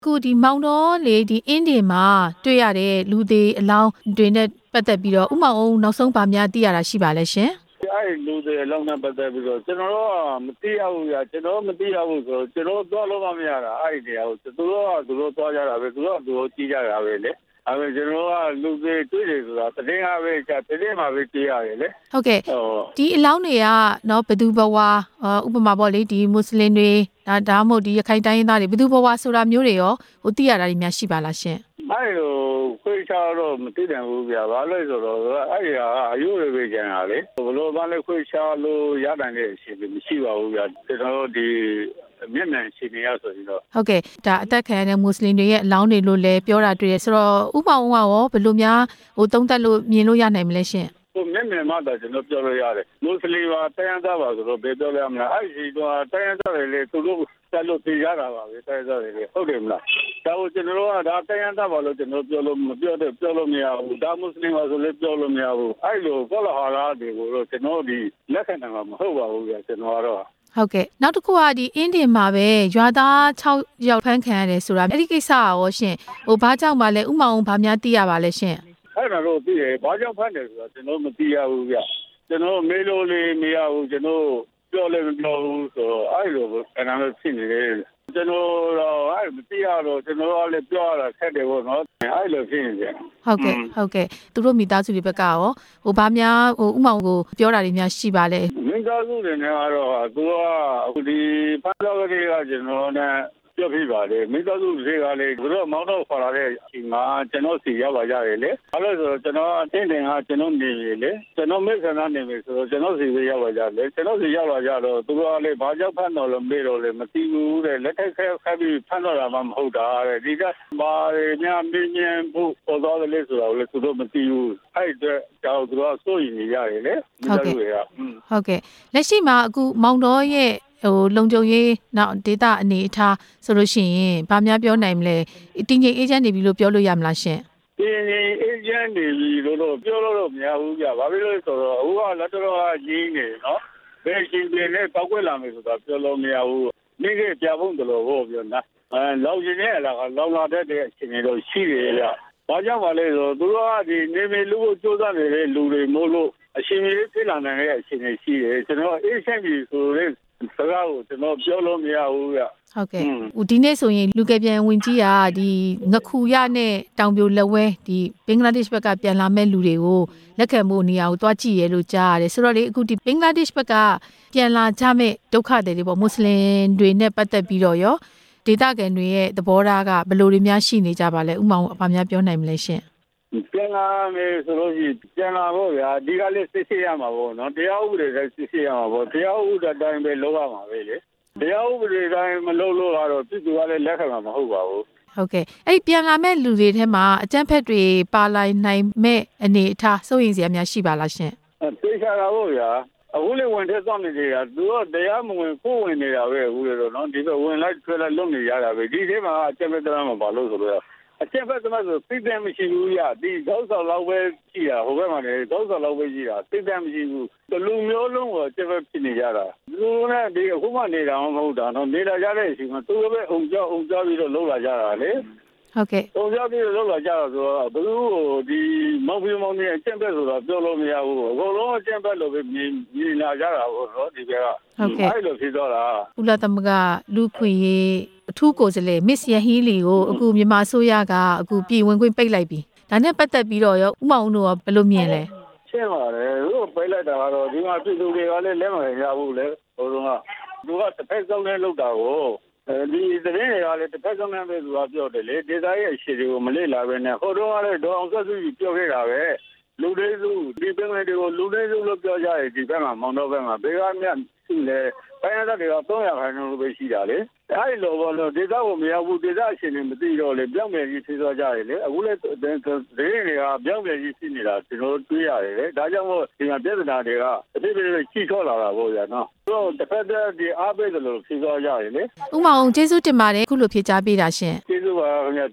ခုဒီမောင်တော်လေဒီအင်းဒီမှာတွေ့ရတဲ့လူသေးအလောင်းတွေနဲ့ပတ်သက်ပြီးတော့ဥမောင်အောင်နောက်ဆုံးဗာများသိရတာရှိပါလဲရှင်အဲ့လူတွေအလောင်းနဲ့ပတ်သက်ပြီးတော့ကျွန်တော်တို့ကမသိရဘူးကြာကျွန်တော်မသိရဘူးဆိုတော့ကျွန်တော်သွားလို့မရတာအဲ့ဒီနေရာကိုသူတို့သွားကြတာပဲသူတို့ကြည့်ကြတာပဲလေအဲ့ကျွန်တော်ကလူတွေတွေ့တယ်ဆိုတာတရင်ကပဲကြာတရင်မှာပဲကြည့်ရတယ်လေဟုတ်ကဲ့ဒီအလောင်းတွေကနော်ဘသူဘဝဥပမာပေါ့လေဒီမွတ်စလင်တွေဒါမှမဟုတ်ဒီရခိုင်တိုင်းရင်းသားတွေဘသူဘဝဆိုတာမျိုးတွေရောသိရတာတွေများရှိပါလားရှင်အဲ့လိုခွေးချတော့မသိတယ်ဘူးဗျာဘာလို့ဆိုတော့အဲ့ဒီကအယုတွေပဲကျန်တာလေဘလို့ဘာလဲခွေးချလို့ရနိုင်တဲ့အရှိမရှိပါဘူးဗျာကျွန်တော်တို့ဒီမျက်နှာရှင်နေရဆိုရင်တော့ဟုတ်ကဲ့ဒါအသက်ခံရတဲ့မွတ်စလင်တွေရဲ့အလောင်းတွေလို့လည်းပြောတာတွေ့ရဆိုတော့ဥပအောင်ကရောဘယ်လိုများသုံးသပ်လို့မြင်လို့ရနိုင်မလဲရှင်မျက်မြင်မှတော့ကျွန်တော်ပြောလို့ရတယ်မွတ်စလင်ပါတရားသားပါဆိုတော့ဘယ်ပြောရမလဲအဲ့ဒီတော့တရားသားတွေလေသူတို့တက်လို့သိရတာပါပဲတရားသားတွေလေဟုတ်တယ်မလားဒါကိုကျွန်တော်တို့ကဒါတရားသားပါလို့ကျွန်တော်ပြောလို့မရဘူးဒါမွတ်စလင်ပါဆိုလည်းပြောလို့မရဘူးအဲ့လိုကောလာဟာလာတွေကိုတော့ကျွန်တော်ဒီလက်ခံနိုင်မှာမဟုတ်ပါဘူးဗျာကျွန်တော်ကတော့ဟုတ်ကဲ့နောက်တစ်ခုကဒီအင်းတင်မှာပဲရွာသား6ယောက်ဖမ်းခံရတယ်ဆိုတာအဲ့ဒီကိစ္စရောရှင်ဘာကြောင့်မှလဲဥမောင်ဘာများသိရပါလဲရှင်အဲ့ဒါတော့သိတယ်ဘာကြောင့်ဖမ်းတယ်ဆိုတာကျွန်တော်မသိရဘူးဗျကျွန်တော်မေးလို့လေးမရဘူးကျွန်တော်ပြောလည်းမပြောဘူးဆိုတော့အဲ့လိုပဲအဲ့ဒါလည်းဖြစ်နေတယ်ကျွန်တော်တော့အဲ့မသိရတော့ကျွန်တော်ကလည်းပြောရတာဆက်တယ်ပေါ့နော်အဲ့လိုဖြစ်နေတယ်ဟုတ်ကဲ့သူတို့မိသားစုတွေဘက်ကရောဘာများဥမောင်ကိုပြောတာတွေများရှိပါလဲမိသားစုတွေနဲ့ကတော့သူကအခုဒီဖမ်းတော့ကလေးကကျွန်တော်နဲ့ပြောပြပါတယ်မိသားစုတွေကလည်းသူတို့မောင်းတော့ခေါ်လာတဲ့အချိန်မှာကျွန်တော်စီရောက်လာကြတယ်လေအဲ့လိုဆိုတော့ကျွန်တော်အတင်းတင်ကကျွန်တော်နေပြီလေကျွန်တော်မိခဏနေပြီဆိုတော့ကျွန်တော်စီပဲရောက်လာကြတယ်ကျွန်တော်စီရောက်လာကြတော့သူကလည်းဘာကြောင့်ဖမ်းတော့လို့မေးတော့လေမသိဘူးတဲ့လက်ထက်ခက်ပြီးဖမ်းတော့တာမှမဟုတ်တာတဲ့ဒီကဘာများမင်းမြန်ဖို့ပေါ်တော့လေဆိုတော့လေသူတို့မသိဘူးအဲ့အတွက်ကြောက်သူကစိုးရင်နေရတယ်လေမိသားစုတွေကဟုတ်ကဲ့လက်ရှိမှာအခုမောင်တော်ရဲ့လုံခြုံရေးနောက်ဒေတာအနေအထားဆိုလို့ရှိရင်ဗာများပြောနိုင်မလဲတင်းငိမ်အေဂျင့်နေပြီလို့ပြောလို့ရမလားရှင်တင်းငိမ်အေဂျင့်နေပြီလို့ပြောလို့မရဘူးကြာဘာဖြစ်လို့ဆိုတော့အခုကလက်တော်ကရင်းနေနော်ဘယ်ရှင်ပြင်းနဲ့ပောက်ကွက်လာမယ်ဆိုတာပြောလို့မရဘူးမိခဲ့ပြဖို့တလို့ဟောပြောနာလောက်ရင်လည်းလောင်လာတဲ့အချိန်တွေတော့ရှိတယ်ဗျဘာကြောင့်ပါလဲဆိုတော့သူတို့ကဒီနေမီလူကိုစူးစမ်းနေတဲ့လူတွေမို့လို့အရှင်ကြီးဖြစ်လာနိုင်တဲ့အချိန်တွေရှိတယ်ကျွန်တော်အေးရှင်းပြီဆိုတော့စကားကိုကျွန်တော်ပြောလို့မရဘူးဗျဟုတ်ကဲ့ဒီနေ့ဆိုရင်လူကပြန်ဝင်ကြီးကဒီငခုရနဲ့တောင်ပြိုလက်ဝဲဒီဘင်္ဂလားဒေ့ရှ်ဘက်ကပြန်လာမဲ့လူတွေကိုလက်ခံဖို့နေရာကိုတွားကြည့်ရဲလို့ကြားရတယ်ဆိုတော့လေအခုဒီဘင်္ဂလားဒေ့ရှ်ဘက်ကပြန်လာကြမဲ့ဒုက္ခတွေတွေပေါ့မွတ်စလင်တွေနဲ့ပတ်သက်ပြီးတော့ရောဒေသခံတွေရဲ့သဘောထားကဘယ်လိုတွေများရှိနေကြပါလဲဥမောင်အပါများပြောနိုင်မလဲရှင်ပြန်လာမယ်ဆိုလို့ရှိရင်ပြန်လာဖို့ဗျာဒီကလေးစစ်ဆေးရမှာပေါ့နော်တရားဥပဒေတိုင်းစစ်ဆေးရမှာပေါ့တရားဥပဒေတိုင်းပဲလုပ်ရမှာပဲလေတရားဥပဒေတိုင်းမလုပ်လို့ကတော့ပြည်သူကလည်းလက်ခံမှာမဟုတ်ပါဘူးဟုတ်ကဲ့အဲ့ပြန်လာမဲ့လူတွေထဲမှာအကြမ်းဖက်တွေပါလိုက်နိုင်မဲ့အနေအထားစိုးရင်စရာများရှိပါလားရှင်သိချတာပေါ့ဗျာအခုလေဝင်တဲ့သွားနေကြတာသူကတရားမဝင်ကိုဝင်နေတာပဲအခုလေတော့နော်ဒီကဝင်လိုက်ထွက်လိုက်လုပ်နေရတာပဲဒီထဲမှာအကြမ်းဖက်တရားမှာဘာလို့ဆိုတော့အချက်ဖက်သမားဆိုသိတဲ့မရှိဘူးရဒီသောက်ဆောင်လောက်ပဲရှိတာဟိုဘက်မှာလည်းသောက်ဆောင်လောက်ပဲရှိတာသိတဲ့မရှိဘူးလူမျိုးလုံးကိုအချက်ဖက်ဖြစ်နေကြတာသူနဲ့ဒီအခုမှနေတာမဟုတ်တာနော်နေတာကြတဲ့အချိန်မှာသူပဲအုံကြောပြီးတော့လှုပ်လာကြတာလေဟုတ်ကဲ့အုံကြောပြီးတော့လှုပ်လာကြတာဆိုတော့ဘယ်လိုဒီမောင်မောင်နဲ့အချက်ဖက်ဆိုတော့ပြောလို့မရဘူးအကုန်လုံးအချက်ဖက်လို့ပဲမြင်လာကြတာပေါ့နော်ဒီဘက်ကအဲ့လိုဖြစ်တော့တာဥလာသမကလူခွေရေးအထူးကိုယ်စားလှယ်မစ္စယဟီလီကိုအခုမြန်မာအစိုးရကအခုပြည်ဝင်ခွင့်ပိတ်လိုက်ပြီဒါနဲ့ပတ်သက်ပြီးတော့ရောဥမောင်တို့ကဘယ်လိုမြင်လဲရှင်းပါတယ်သူကပိတ်လိုက်တာကတော့ဒီမှာပြည်သူတွေကလည်းလက်မခံကြဘူးလေဟိုတုန်းကသူကတစ်ဖက်ဆုံးနဲ့လုပ်တာကိုဒီသတင်းတွေကလည်းတစ်ဖက်ဆုံးနဲ့ပဲသူကပြောတယ်လေဒေတာရဲ့အခြေတွေကိုမလေ့လာပဲနဲ့ဟိုတုန်းကလည်းဒေါအောင်ဆန်းစုကြည်ပြောခဲ့တာပဲလူတွေစုဒီပင်လယ်တွေကိုလူတွေစုလို့ပြောကြတယ်ဒီဘက်မှာမောင်တော်ဘက်မှာဘေးကမြတ်ရှိလေတိုင်းရတဲ့တွေက300ခိုင်နှုန်းပဲရှိတာလေအဲ့လိုဘောလို့ဒေတာကိုမရဘူးဒေတာအခြေအနေမသိတော့လေပြောင်းပြန်ကြီးသိသွားကြတယ်လေအခုလည်းသတင်းတွေကပြောင်းပြန်ကြီးရှိနေတာကျွန်တော်တွေ့ရတယ်လေဒါကြောင့်မို့ဒီမှာပြဿနာတွေကအဖြစ်ဖြစ်ကြီးထွားလာတာပေါ့ဗျာနော်တို့တစ်ဖက်တည်းဒီအားပေးတယ်လို့သိသွားကြတယ်လေဥမောင်ကျေးဇူးတင်ပါတယ်ခုလိုဖြေကြားပေးတာရှင်ကျေးဇူးပါခင်ဗျာ